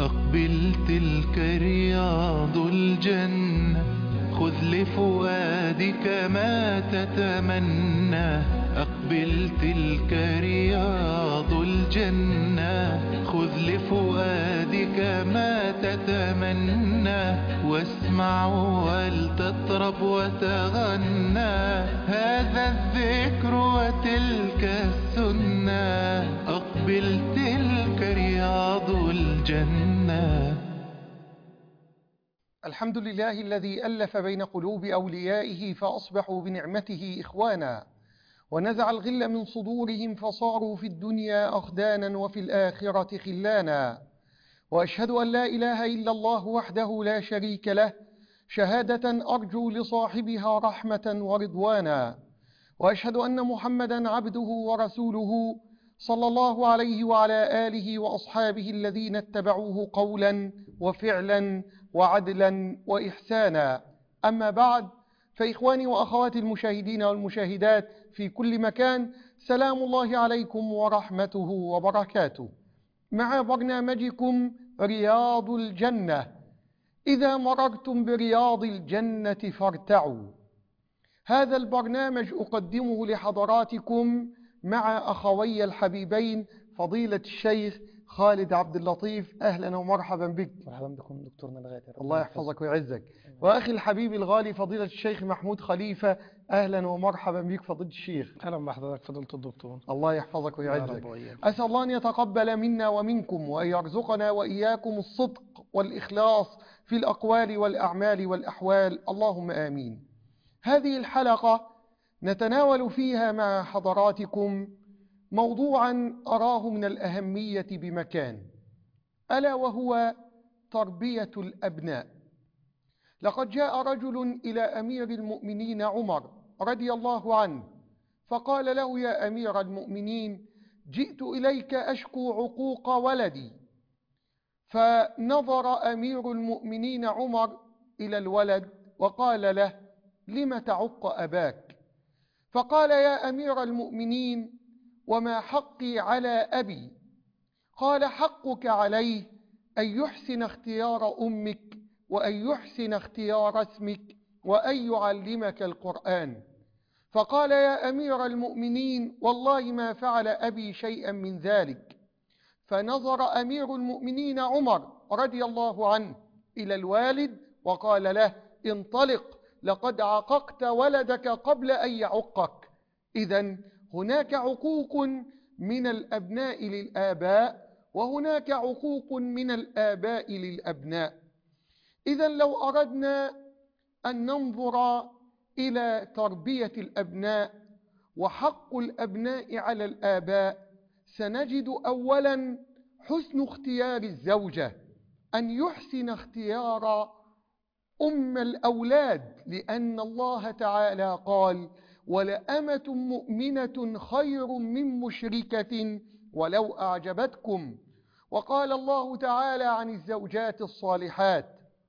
أقبل تلك رياض الجنة، خذ لفؤادك ما تتمنى. أقبل تلك رياض الجنة، خذ لفؤادك ما تتمنى. واسمع ولتطرب وتغنى، هذا الذكر وتلك السنة. أقبل تلك رياض الجنة. الحمد لله الذي ألف بين قلوب أوليائه فأصبحوا بنعمته إخوانا، ونزع الغل من صدورهم فصاروا في الدنيا أخدانا وفي الآخرة خلانا. وأشهد أن لا إله إلا الله وحده لا شريك له، شهادة أرجو لصاحبها رحمة ورضوانا. وأشهد أن محمدا عبده ورسوله صلى الله عليه وعلى آله وأصحابه الذين اتبعوه قولا وفعلا وعدلا وإحسانا. أما بعد، فإخواني وأخواتي المشاهدين والمشاهدات في كل مكان، سلام الله عليكم ورحمته وبركاته، مع برنامجكم رياض الجنة. إذا مررتم برياض الجنة فارتعوا. هذا البرنامج أقدمه لحضراتكم مع أخوي الحبيبين فضيلة الشيخ خالد عبد اللطيف. أهلا ومرحبا بك. مرحبا بكم دكتورنا الغالي، الله يحفظك ويعزك. وأخي الحبيب الغالي فضيلة الشيخ محمود خليفة. أهلا ومرحبا بك فضيلة الشيخ. أهلا بحضرتك فضيلة الدكتور. الله يحفظك ويعزك. أسأل الله أن يتقبل منا ومنكم، وأن يرزقنا وإياكم الصدق والإخلاص في الأقوال والأعمال والأحوال، اللهم آمين. هذه الحلقة نتناول فيها مع حضراتكم موضوعا أراه من الأهمية بمكان، ألا وهو تربية الأبناء. لقد جاء رجل إلى أمير المؤمنين عمر رضي الله عنه فقال له: يا أمير المؤمنين، جئت إليك أشكو عقوق ولدي. فنظر أمير المؤمنين عمر إلى الولد وقال له: لم تعق أباك؟ فقال: يا أمير المؤمنين، وما حقي على أبي؟ قال: حقك عليه أن يحسن اختيار أمك، وأن يحسن اختيار اسمك، وأن يعلمك القرآن. فقال: يا أمير المؤمنين، والله ما فعل أبي شيئا من ذلك. فنظر أمير المؤمنين عمر رضي الله عنه إلى الوالد وقال له: انطلق، لقد عققت ولدك قبل أن يعقك. إذن هناك عقوق من الأبناء للآباء، وهناك عقوق من الآباء للأبناء. إذن لو أردنا أن ننظر إلى تربية الأبناء وحق الأبناء على الآباء، سنجد أولا حسن اختيار الزوجة، أن يحسن اختيار أم الأولاد، لأن الله تعالى قال: ولأمة مؤمنة خير من مشركة ولو أعجبتكم. وقال الله تعالى عن الزوجات الصالحات: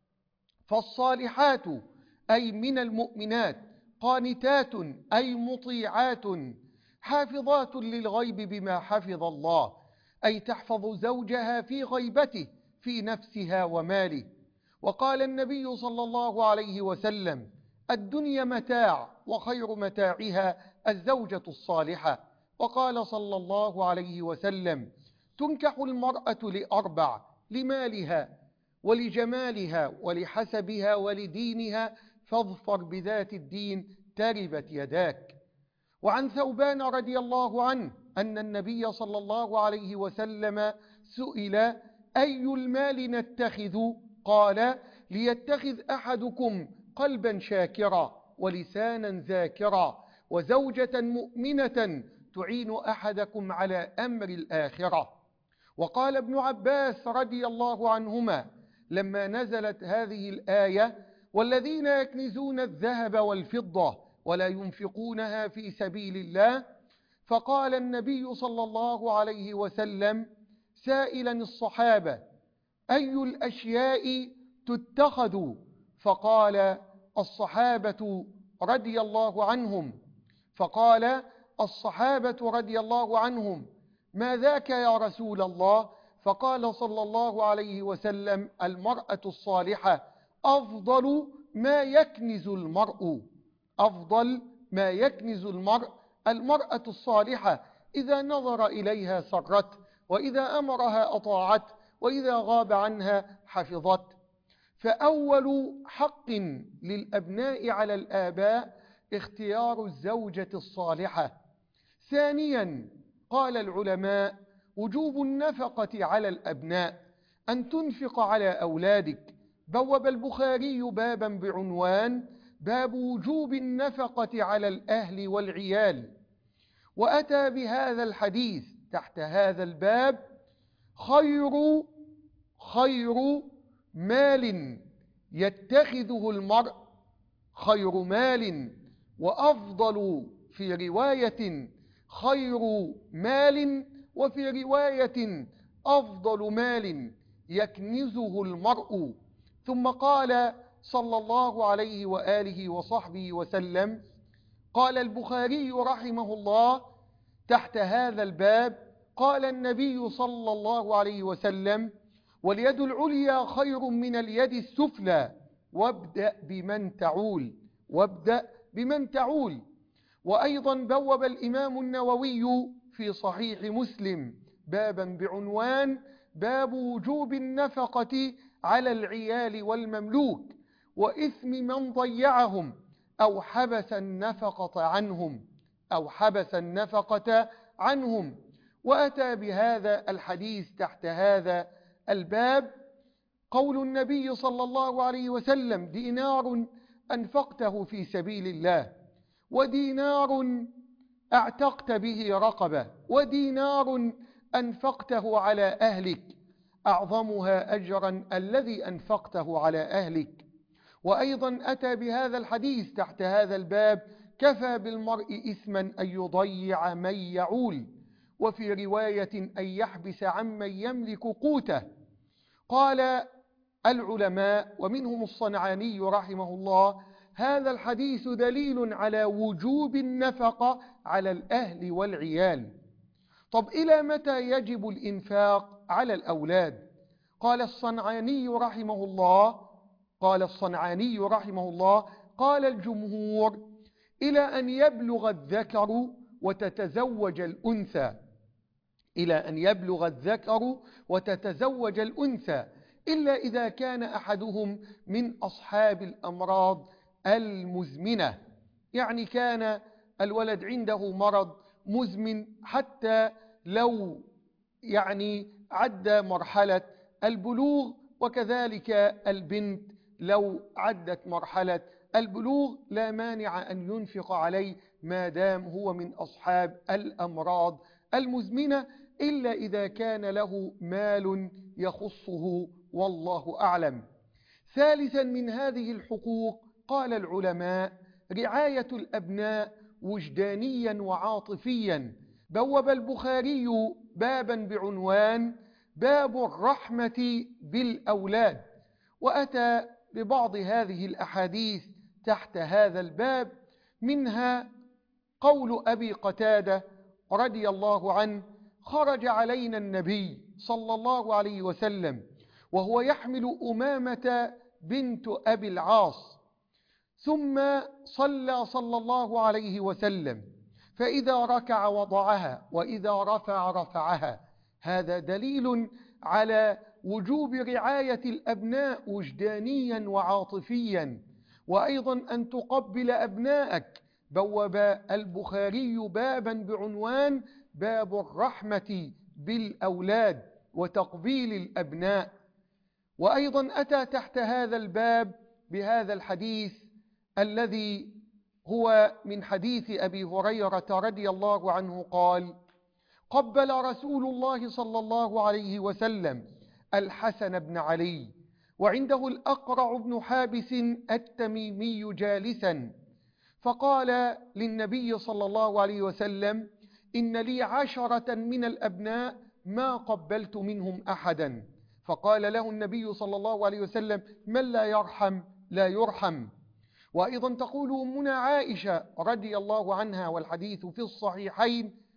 فالصالحات أي من المؤمنات، قانتات أي مطيعات، حافظات للغيب بما حفظ الله، أي تحفظ زوجها في غيبته في نفسها وماله. وقال النبي صلى الله عليه وسلم: الدنيا متاع، وخير متاعها الزوجة الصالحة. وقال صلى الله عليه وسلم: تنكح المرأة لأربع: لمالها ولجمالها ولحسبها ولدينها، فاظفر بذات الدين تربت يداك. وعن ثوبان رضي الله عنه أن النبي صلى الله عليه وسلم سئل: أي المال نتخذ؟ قال: ليتخذ أحدكم قلبا شاكرا، ولسانا ذاكرا، وزوجة مؤمنة تعين أحدكم على أمر الآخرة. وقال ابن عباس رضي الله عنهما لما نزلت هذه الآية: والذين يكنزون الذهب والفضة ولا ينفقونها في سبيل الله، فقال النبي صلى الله عليه وسلم سائلا الصحابة: أي الأشياء تتخذ؟ فقال الصحابة رضي الله عنهم: ما ذاك يا رسول الله؟ فقال صلى الله عليه وسلم: المرأة الصالحة أفضل ما يكنز المرء. أفضل ما يكنز المرء المرأة الصالحة، إذا نظر إليها سرته، وإذا أمرها أطاعت، وإذا غاب عنها حفظت. فأول حق للأبناء على الآباء اختيار الزوجة الصالحة. ثانيا، قال العلماء: وجوب النفقة على الأبناء، أن تنفق على أولادك. بوب البخاري بابا بعنوان: باب وجوب النفقة على الأهل والعيال، وأتى بهذا الحديث تحت هذا الباب: خير مال يتخذه المرء، خير مال، وأفضل في رواية خير مال، وفي رواية أفضل مال يكنزه المرء. ثم قال صلى الله عليه وآله وصحبه وسلم: قال البخاري رحمه الله تحت هذا الباب: قال النبي صلى الله عليه وسلم: واليد العليا خير من اليد السفلى، وابدأ بمن تعول. وأيضا بوب الإمام النووي في صحيح مسلم بابا بعنوان: باب وجوب النفقة على العيال والمملوك، وإثم من ضيعهم أو حبس النفقة عنهم. وأتى بهذا الحديث تحت هذا الباب: قول النبي صلى الله عليه وسلم: دينار أنفقته في سبيل الله، ودينار أعتقت به رقبة، ودينار أنفقته على أهلك، أعظمها أجرا الذي أنفقته على أهلك. وأيضا أتى بهذا الحديث تحت هذا الباب: كفى بالمرء إثما أن يضيع من يعول، وفي رواية أن يحبس عمن يملك قوته. قال العلماء ومنهم الصنعاني رحمه الله: هذا الحديث دليل على وجوب النفقة على الأهل والعيال. طب إلى متى يجب الإنفاق على الأولاد؟ قال الصنعاني رحمه الله: قال الجمهور: إلى أن يبلغ الذكر وتتزوج الأنثى، إلا إذا كان أحدهم من أصحاب الأمراض المزمنة، يعني كان الولد عنده مرض مزمن حتى لو عدى مرحلة البلوغ، وكذلك البنت لو عدت مرحلة البلوغ لا مانع أن ينفق عليه ما دام هو من أصحاب الأمراض المزمنة، إلا إذا كان له مال يخصه، والله أعلم. ثالثا من هذه الحقوق قال العلماء: رعاية الأبناء وجدانيا وعاطفيا. بوب البخاري بابا بعنوان: باب الرحمة بالأولاد، وأتى ببعض هذه الأحاديث تحت هذا الباب، منها قول أبي قتادة رضي الله عنه: خرج علينا النبي صلى الله عليه وسلم وهو يحمل أمامة بنت أبي العاص، ثم صلى الله عليه وسلم، فإذا ركع وضعها، وإذا رفعها. هذا دليل على وجوب رعاية الأبناء وجدانيا وعاطفيا، وأيضا أن تقبل أبناءك. بوب البخاري بابا بعنوان: باب الرحمة بالأولاد وتقبيل الأبناء. وأيضا أتى تحت هذا الباب بهذا الحديث الذي هو من حديث أبي هريرة رضي الله عنه قال: قبل رسول الله صلى الله عليه وسلم الحسن بن علي، وعنده الأقرع بن حابس التميمي جالسا، فقال للنبي صلى الله عليه وسلم: إن لي 10 من الأبناء ما قبلت منهم أحدا. فقال له النبي صلى الله عليه وسلم: من لا يرحم لا يرحم. وأيضا تقول أمنا عائشة رضي الله عنها، والحديث في الصحيحين: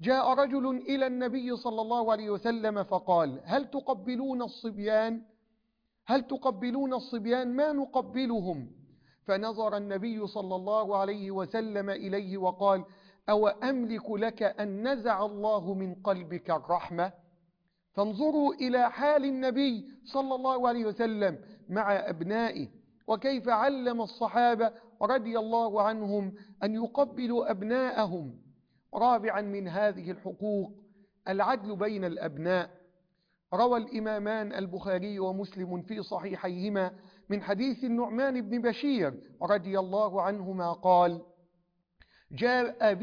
جاء رجل إلى النبي صلى الله عليه وسلم فقال: هل تقبلون الصبيان؟ هل تقبلون الصبيان؟ ما نقبلهم. فنظر النبي صلى الله عليه وسلم إليه وقال: أو أملك لك أن نزع الله من قلبك الرحمة؟ فانظروا إلى حال النبي صلى الله عليه وسلم مع أبنائه، وكيف علم الصحابة رضي الله عنهم أن يقبلوا أبناءهم. رابعا من هذه الحقوق العدل بين الأبناء. روى الإمامان البخاري ومسلم في صحيحيهما من حديث النعمان بن بشير رضي الله عنهما قال: جاء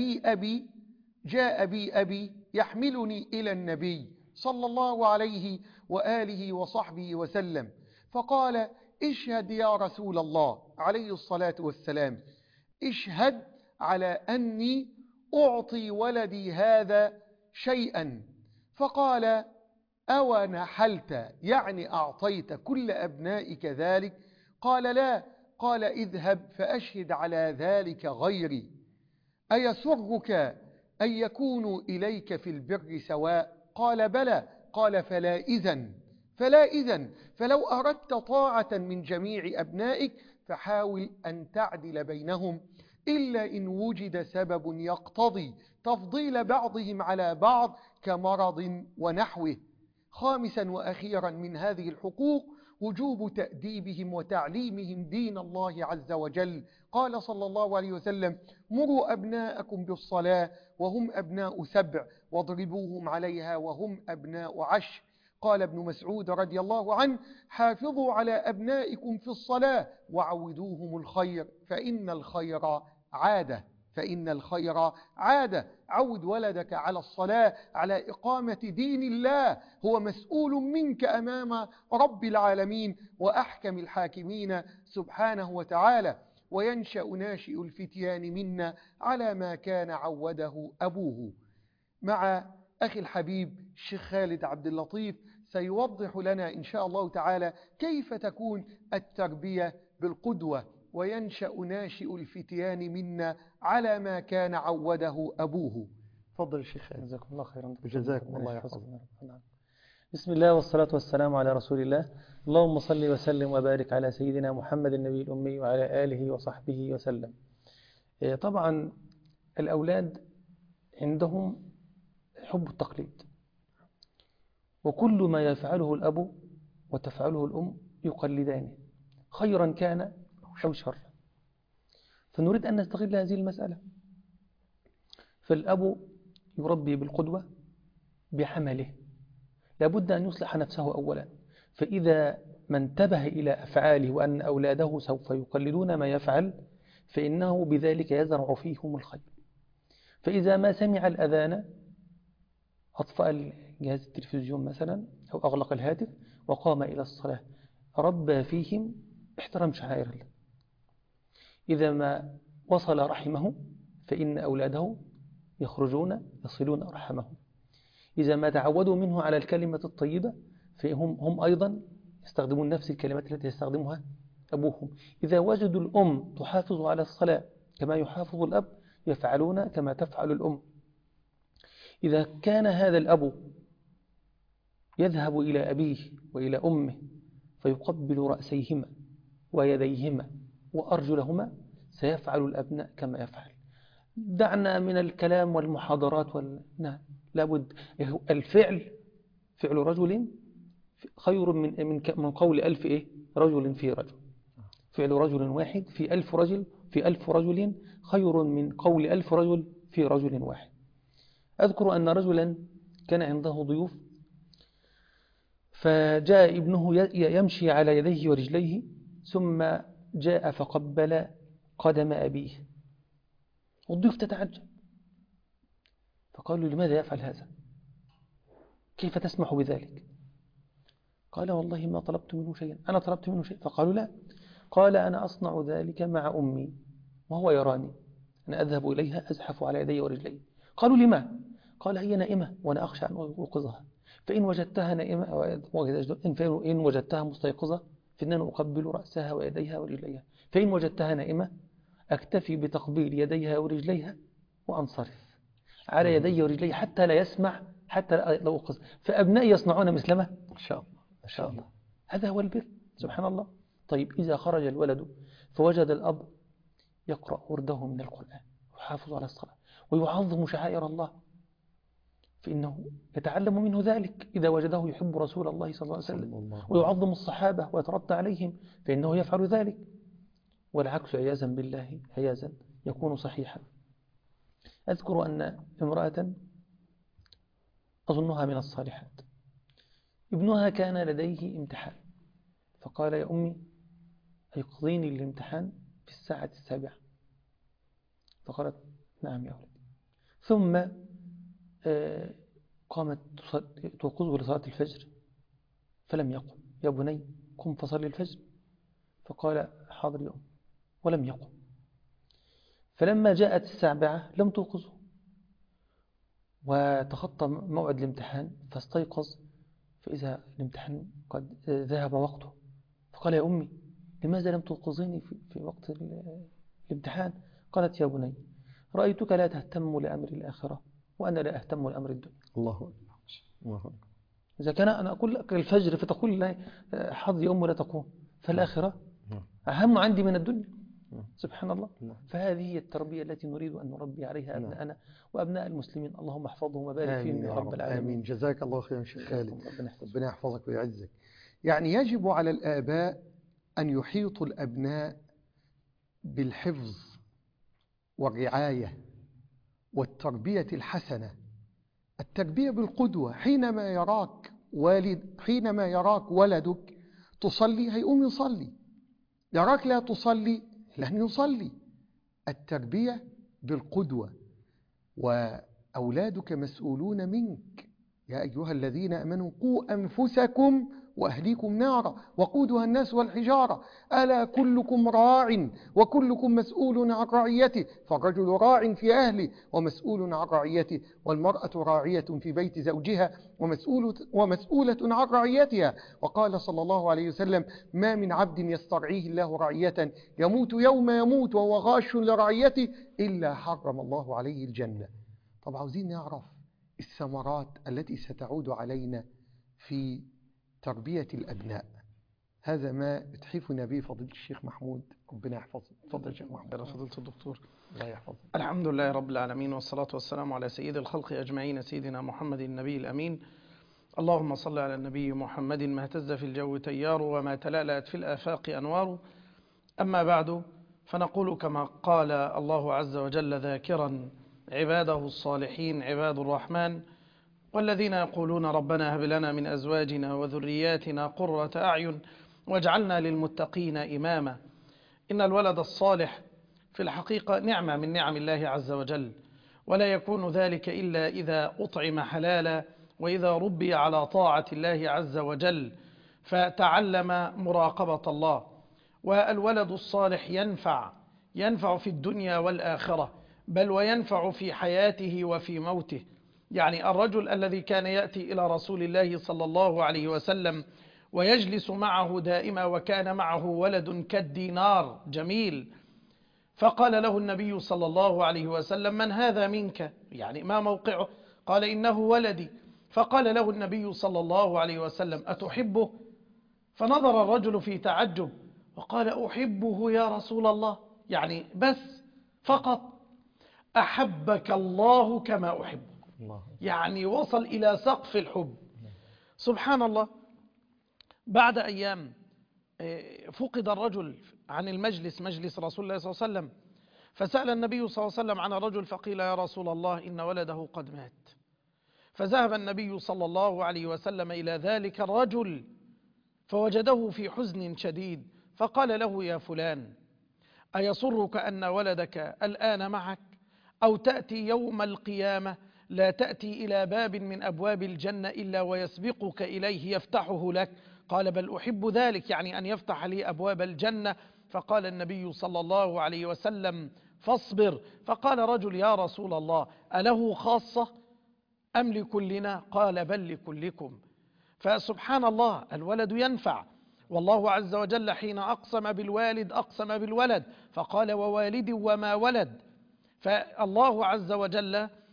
بي أبي يحملني إلى النبي صلى الله عليه وآله وصحبه وسلم، فقال: اشهد يا رسول الله عليه الصلاة والسلام، اشهد على أني أعطي ولدي هذا شيئا. فقال: أو نحلت، يعني أعطيت كل أبنائك ذلك؟ قال: لا. قال: اذهب فأشهد على ذلك غيري. أيسرك أن يكونوا إليك في البر سواء؟ قال: بلى. قال: فلا إذن فلو أردت طاعة من جميع أبنائك فحاول أن تعدل بينهم، إلا إن وجد سبب يقتضي تفضيل بعضهم على بعض كمرض ونحوه. خامسا وأخيرا من هذه الحقوق وجوب تأديبهم وتعليمهم دين الله عز وجل. قال صلى الله عليه وسلم: مروا أبناءكم بالصلاة وهم أبناء 7 واضربوهم عليها وهم أبناء 10. قال ابن مسعود رضي الله عنه: حافظوا على أبنائكم في الصلاة وعودوهم الخير فإن الخير عادة. عود ولدك على الصلاة، على إقامة دين الله، هو مسؤول منك أمام رب العالمين وأحكم الحاكمين سبحانه وتعالى. وينشأ ناشئ الفتيان منا على ما كان عوده أبوه. مع أخي الحبيب الشيخ خالد عبد اللطيف سيوضح لنا إن شاء الله تعالى كيف تكون التربية بالقدوة. وينشأ ناشئ الفتيان منا على ما كان عوده أبوه. تفضل الشيخ خالد. جزاكم الله خيرا. جزاكم الله يحفظك. بسم الله والصلاة والسلام على رسول الله. اللهم صل وسلم وبارك على سيدنا محمد النبي الأمي وعلى آله وصحبه وسلم. طبعا الأولاد عندهم حب التقليد، وكل ما يفعله الأب وتفعله الأم يقلدانه خيرا كان أو شرا. فنريد أن نستغل هذه المسألة. فالأب يربي بالقدوة بعمله، لابد أن يصلح نفسه أولا. فإذا ما انتبه إلى أفعاله وأن أولاده سوف يقلدون ما يفعل فإنه بذلك يزرع فيهم الخير. فإذا ما سمع الأذان أطفأ جهاز التلفزيون مثلا أو أغلق الهاتف وقام إلى الصلاة، ربى فيهم احترام شعائر الله. إذا ما وصل رحمه فإن أولاده يخرجون يصلون رحمهم. إذا ما تعودوا منه على الكلمة الطيبة فهم أيضا يستخدمون نفس الكلمات التي يستخدمها أبوهم. إذا وجدوا الأم تحافظ على الصلاة كما يحافظ الأب يفعلون كما تفعل الأم. إذا كان هذا الأب يذهب إلى أبيه وإلى أمه فيقبل رأسيهما ويديهما وأرجلهما سيفعل الأبناء كما يفعل. دعنا من الكلام والمحاضرات نعم، لابد الفعل فعل رجل خير من قول 1000 رجل في رجل. فعل رجل واحد في 1000 رجل في 1000 رجل خير من قول 1000 رجل في رجل واحد. أذكر أن رجلا كان عنده ضيوف، فجاء ابنه يمشي على يديه ورجليه، ثم جاء فقبل قدم أبيه، والضيوف تتعجب، فقالوا: لماذا يفعل هذا؟ كيف تسمح بذلك؟ قال: والله ما طلبت منه شيئا. أنا طلبت منه شيء؟ فقالوا: لا. قال: أنا أصنع ذلك مع أمي وهو يراني، أنا أذهب إليها أزحف على يدي ورجلي. قالوا: لما؟ قال: هي نائمة وأنا أخشى أن أوقظها، فإن وجدتها نائمة إن وجدتها مستيقظة فإن أنا أقبل رأسها ويديها ورجليها، فإن وجدتها نائمة أكتفي بتقبيل يديها ورجليها وأنصرف. على يدي ورجلي حتى لا يسمع، حتى لا أوقظ، فأبنائي يصنعون مثلما إن شاء الله. ما شاء الله. هذا هو البر سبحان الله. طيب إذا خرج الولد فوجد الأب يقرأ ورده من القرآن ويحافظ على الصلاة ويعظم شعائر الله، فإنه يتعلم منه ذلك. إذا وجده يحب رسول الله صلى الله عليه وسلم ويعظم الصحابة ويترضى عليهم فإنه يفعل ذلك. والعكس عياذا بالله عياذا يكون صحيحا. أذكر أن امرأة أظنها من الصالحات ابنها كان لديه امتحان، فقال يا أمي أيقظيني الامتحان في الساعة 7. فقالت نعم يا ولدي. ثم قامت توقظه لصلاة الفجر فلم يقم. يا بني قم فصلي الفجر. فقال حاضر يا أم، ولم يقم. فلما جاءت 7 لم توقظه، وتخطى موعد الامتحان فاستيقظ فإذا الامتحان قد ذهب وقته. فقال يا أمي لماذا لم توقظيني في وقت الامتحان؟ قالت يا بني رأيتك لا تهتم لأمر الآخرة وأنا لا أهتم لأمر الدنيا. الله أكبر. إذا كان أنا أقول لك الفجر فتقول لي حظ يا أم لا تقوم، فالآخرة أهم عندي من الدنيا. سبحان الله. فهذه هي التربية التي نريد أن نربي عليها أبناءنا وأبناء المسلمين. اللهم احفظهم وبارك فيهم يا رب العالمين. آمين. جزاك الله خيرا شيخ خالد، ربنا يحفظك ويعزك. يعني يجب على الآباء أن يحيطوا الأبناء بالحفظ والرعاية والتربية الحسنة. التربية بالقدوة. حينما يراك ولدك تصلي هيقوم يصلي، يراك لا تصلي لن يصلي. التربية بالقدوة. وأولادك مسؤولون منك. يا أيها الذين آمنوا قوا أنفسكم وأهليكم نارا وقودها الناس والحجارة ألا كلكم راع وكلكم مسؤول عن رعيته. فالرجل راع في أهله ومسؤول عن رعيته، والمرأة راعية في بيت زوجها ومسؤولة عن رعيتها. وقال صلى الله عليه وسلم ما من عبد يسترعيه الله رعية يموت يوم يموت وهو غاش لرعيته إلا حرم الله عليه الجنة. طب عاوزين نعرف الثمرات التي ستعود علينا في تربية الأبناء. هذا ما يتحفنا به فضيلة الشيخ محمود، ربنا يحفظه. تفضل الشيخ محمود. فضيلة الدكتور. الله يحفظه. الحمد لله رب العالمين، والصلاة والسلام على سيد الخلق أجمعين سيدنا محمد النبي الأمين. اللهم صل على النبي محمد ما اهتز في الجو تيار وما تلألأت في الآفاق أنوار. أما بعد، فنقول كما قال الله عز وجل ذاكرا عباده الصالحين عباد الرحمن والذين يقولون ربنا هب لنا من أزواجنا وذرياتنا قرة أعين واجعلنا للمتقين إماما. إن الولد الصالح في الحقيقة نعمة من نعم الله عز وجل، ولا يكون ذلك إلا إذا أطعم حلالا وإذا ربي على طاعة الله عز وجل فتعلم مراقبة الله. والولد الصالح ينفع في الدنيا والآخرة، بل وينفع في حياته وفي موته. يعني الرجل الذي كان يأتي إلى رسول الله صلى الله عليه وسلم ويجلس معه دائما وكان معه ولد كالدينار جميل، فقال له النبي صلى الله عليه وسلم من هذا منك؟ يعني ما موقعه؟ قال إنه ولدي. فقال له النبي صلى الله عليه وسلم أتحبه؟ فنظر الرجل في تعجب وقال أحبه يا رسول الله، يعني بس فقط أحبك الله كما أحبه، يعني وصل إلى سقف الحب. سبحان الله. بعد أيام فقد الرجل عن المجلس، مجلس رسول الله صلى الله عليه وسلم، فسأل النبي صلى الله عليه وسلم عن الرجل فقيل يا رسول الله إن ولده قد مات. فذهب النبي صلى الله عليه وسلم إلى ذلك الرجل فوجده في حزن شديد، فقال له يا فلان أيسرك أن ولدك الآن معك، أو تأتي يوم القيامة لا تأتي إلى باب من أبواب الجنة إلا ويسبقك إليه يفتحه لك؟ قال بل أحب ذلك، يعني أن يفتح لي أبواب الجنة. فقال النبي صلى الله عليه وسلم فاصبر. فقال رجل يا رسول الله أله خاصة أم لكلنا؟ قال بل لكلكم. فسبحان الله الولد ينفع. والله عز وجل حين أقسم بالوالد أقسم بالولد فقال ووالد وما ولد. فالله عز وجل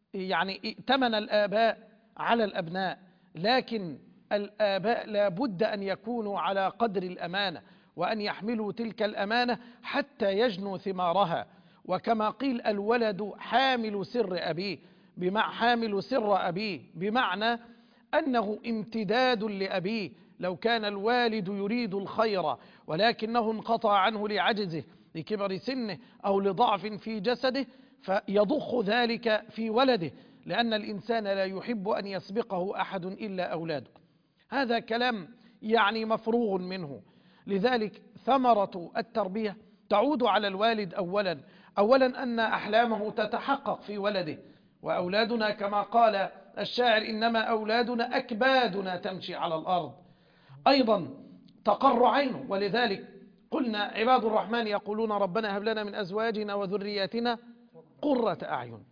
يعني ائتمن الآباء على الأبناء، لكن الآباء لا بد أن يكونوا على قدر الأمانة، وأن يحملوا تلك الأمانة حتى يجنوا ثمارها. وكما قيل الولد حامل سر أبيه، حامل سر أبيه، بمعنى أنه امتداد لأبيه. لو كان الوالد يريد الخير ولكنه انقطع عنه لعجزه، لكبر سنه أو لضعف في جسده، فيضخ ذلك في ولده، لأن الإنسان لا يحب أن يسبقه أحد إلا أولاده. هذا كلام يعني مفروغ منه. لذلك ثمرة التربية تعود على الوالد أولا أن أحلامه تتحقق في ولده، وأولادنا كما قال الشاعر إنما أولادنا أكبادنا تمشي على الأرض. أيضا تقر عينه، ولذلك قلنا عباد الرحمن يقولون ربنا هب لنا من أزواجنا وذرياتنا قرة أعين.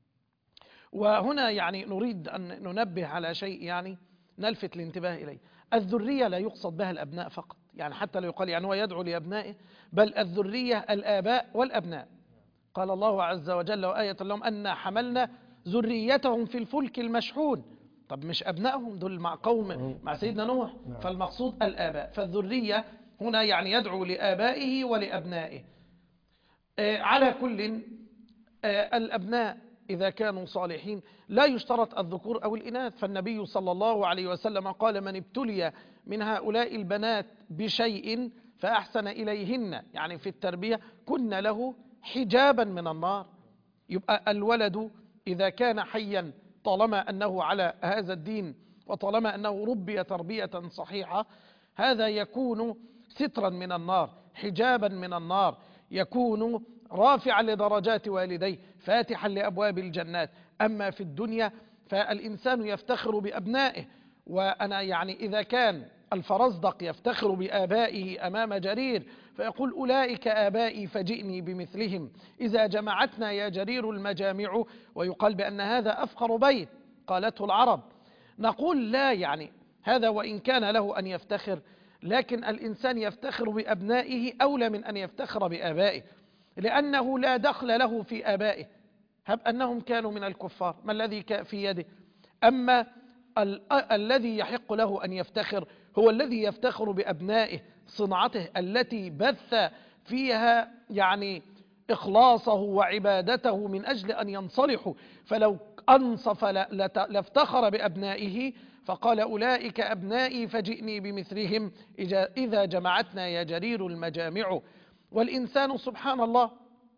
وهنا يعني نريد أن ننبه على شيء يعني نلفت الانتباه إليه. الذرية لا يقصد بها الأبناء فقط، يعني حتى لا يقال يعني هو يدعو لأبنائه، بل الذرية الآباء والأبناء. قال الله عز وجل وآية لهم أن حملنا ذريتهم في الفلك المشحون. طب مش أبنائهم دول مع قوم مع سيدنا نوح، فالمقصود الآباء. فالذرية هنا يعني يدعو لآبائه ولأبنائه. على كل الأبناء إذا كانوا صالحين لا يشترط الذكور أو الإناث، فالنبي صلى الله عليه وسلم قال من ابتلي من هؤلاء البنات بشيء فأحسن إليهن، يعني في التربية كن له حجابا من النار. يبقى الولد إذا كان حيا طالما أنه على هذا الدين وطالما أنه ربي تربية صحيحة، هذا يكون سترا من النار، حجابا من النار، يكون رافعا لدرجات والديه، فاتحا لأبواب الجنات. أما في الدنيا فالإنسان يفتخر بأبنائه. وأنا يعني إذا كان الفرزدق يفتخر بآبائه أمام جرير فيقول أولئك آبائي فجئني بمثلهم إذا جمعتنا يا جرير المجامع، ويقال بأن هذا أفقر بيت قالته العرب. نقول لا، يعني هذا وإن كان له أن يفتخر، لكن الإنسان يفتخر بأبنائه أولى من أن يفتخر بآبائه، لأنه لا دخل له في آبائه، هب أنهم كانوا من الكفار، ما الذي في يده؟ أما الذي يحق له أن يفتخر هو الذي يفتخر بأبنائه، صنعته التي بث فيها يعني إخلاصه وعبادته من أجل أن ينصلحوا. فلو أنصف لافتخر بأبنائه، فقال أولئك أبنائي فجئني بمثلهم إذا جمعتنا يا جرير المجامع. والإنسان سبحان الله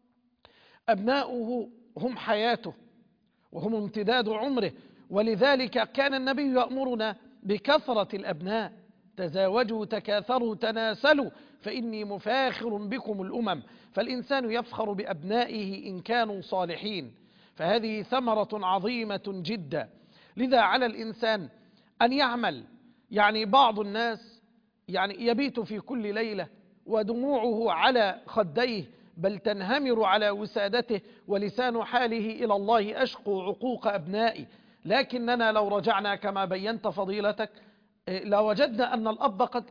أبناؤه هم حياته وهم امتداد عمره، ولذلك كان النبي يأمرنا بكثرة الأبناء، تزاوجوا تكاثروا تناسلوا فإني مفاخر بكم الأمم. فالإنسان يفخر بأبنائه إن كانوا صالحين، فهذه ثمرة عظيمة جدا. لذا على الإنسان أن يعمل. يعني بعض الناس يعني يبيت في كل ليلة ودموعه على خديه، بل تنهمر على وسادته، ولسان حاله إلى الله أشقو عقوق أبنائي. لكننا لو رجعنا كما بينت فضيلتك لوجدنا أن الأب قد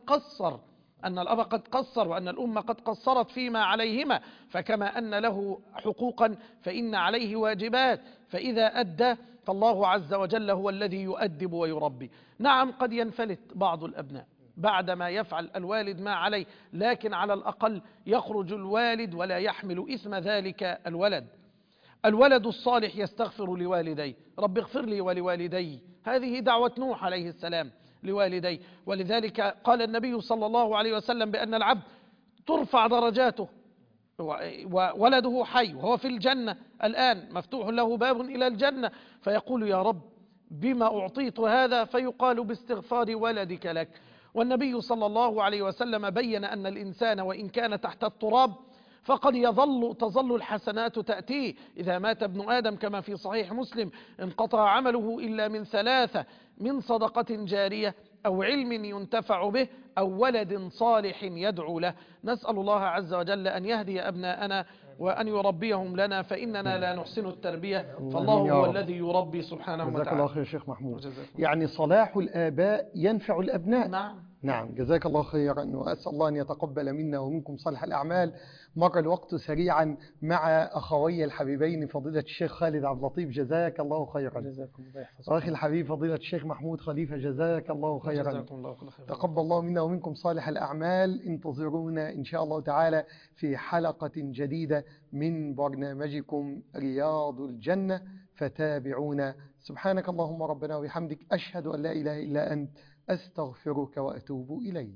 قصر، وأن الأم قد قصرت فيما عليهما، فكما أن له حقوقا فإن عليه واجبات، فإذا أدى فالله عز وجل هو الذي يؤدب ويربي. نعم قد ينفلت بعض الأبناء بعدما يفعل الوالد ما عليه، لكن على الأقل يخرج الوالد ولا يحمل إثم ذلك الولد. الولد الصالح يستغفر لوالديه، رب اغفر لي ولوالدي، هذه دعوة نوح عليه السلام لوالديه. ولذلك قال النبي صلى الله عليه وسلم بأن العبد ترفع درجاته وولده حي وهو في الجنة الآن مفتوح له باب إلى الجنة، فيقول يا رب بما أعطيت هذا؟ فيقال باستغفار ولدك لك. والنبي صلى الله عليه وسلم بين أن الإنسان وإن كان تحت التراب فقد تظل الحسنات تأتيه. إذا مات ابن آدم كما في صحيح مسلم انقطع عمله إلا من ثلاثة: من صدقة جارية أو علم ينتفع به أو ولد صالح يدعو له. نسأل الله عز وجل أن يهدي أبناءنا وأن يربيهم لنا، فإننا لا نحسن التربية، فالله هو الذي يربي سبحانه وتعالى. جزاك الله خير شيخ محمود. يعني صلاح الآباء ينفع الأبناء. نعم. نعم، جزاك الله خيرا، وأسأل الله أن يتقبل منا ومنكم صالح الأعمال. مر الوقت سريعا مع أخوي الحبيبين فضيلة الشيخ خالد عبد اللطيف، جزاك الله خيرا. جزاكم الله يحفظكم. وأخي الحبيب فضيلة الشيخ محمود خليفة، جزاك الله خيرا. جزاكم الله كل خير. تقبل الله منا ومنكم صالح الأعمال. انتظرونا إن شاء الله تعالى في حلقة جديدة من برنامجكم رياض الجنة، فتابعونا. سبحانك اللهم ربنا وبحمدك، أشهد أن لا إله إلا أنت، أستغفرك وأتوب إليك.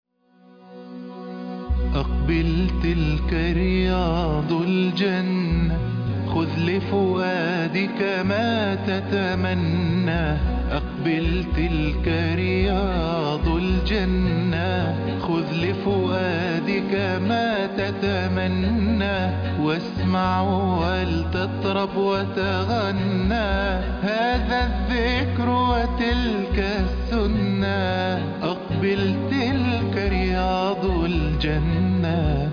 أقبل تلك رياض الجنة، خذ لفؤادك ما تتمنى. أقبل تلك رياض الجنة، خذ لفؤادك ما تتمنى. واسمع ولتطرب وتغنى، هذا الذكر وتلك السنة. أقبل تلك رياض الجنة.